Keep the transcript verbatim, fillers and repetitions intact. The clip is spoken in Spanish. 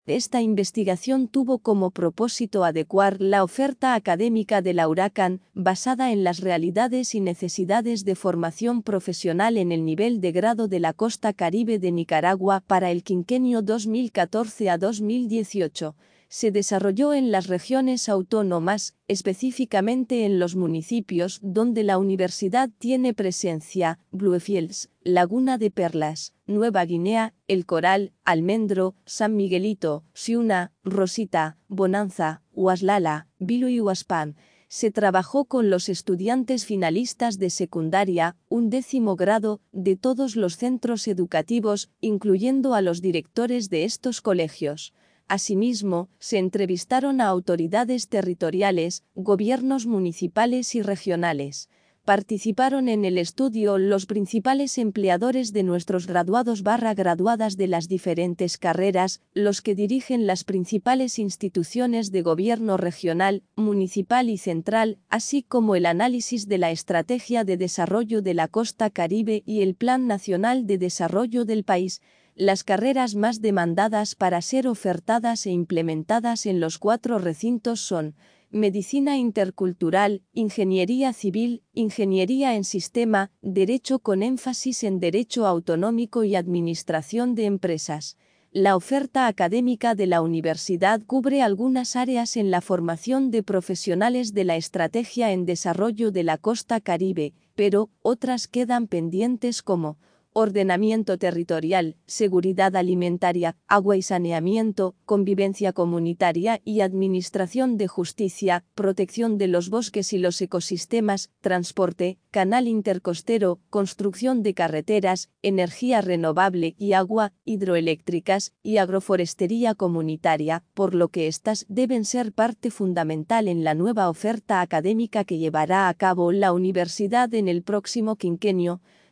Esta investigación tuvo como propósito adecuar la oferta académica de la Huracán, basada en las realidades y necesidades de formación profesional en el nivel de grado de la costa caribe de Nicaragua para el quinquenio dos mil catorce a dos mil dieciocho. Se desarrolló en las regiones autónomas, específicamente en los municipios donde la universidad tiene presencia: Bluefields, Laguna de Perlas, Nueva Guinea, El Coral, Almendro, San Miguelito, Ciuna, Rosita, Bonanza, Huaslala, Vilu y Huaspán. Se trabajó con los estudiantes finalistas de secundaria, un décimo grado, de todos los centros educativos, incluyendo a los directores de estos colegios. Asimismo, se entrevistaron a autoridades territoriales, gobiernos municipales y regionales. Participaron en el estudio los principales empleadores de nuestros graduados barra graduadas de las diferentes carreras, los que dirigen las principales instituciones de gobierno regional, municipal y central, así como el análisis de la estrategia de desarrollo de la costa caribe y el Plan Nacional de Desarrollo del país. Las carreras más demandadas para ser ofertadas e implementadas en los cuatro recintos son: Medicina Intercultural, Ingeniería Civil, Ingeniería en Sistema, Derecho con énfasis en Derecho Autonómico y Administración de Empresas. La oferta académica de la universidad cubre algunas áreas en la formación de profesionales de la estrategia en desarrollo de la costa caribe, pero otras quedan pendientes como ordenamiento territorial, seguridad alimentaria, agua y saneamiento, convivencia comunitaria y administración de justicia, protección de los bosques y los ecosistemas, transporte, canal intercostero, construcción de carreteras, energía renovable y agua, hidroeléctricas y agroforestería comunitaria, por lo que estas deben ser parte fundamental en la nueva oferta académica que llevará a cabo la universidad en el próximo quinquenio.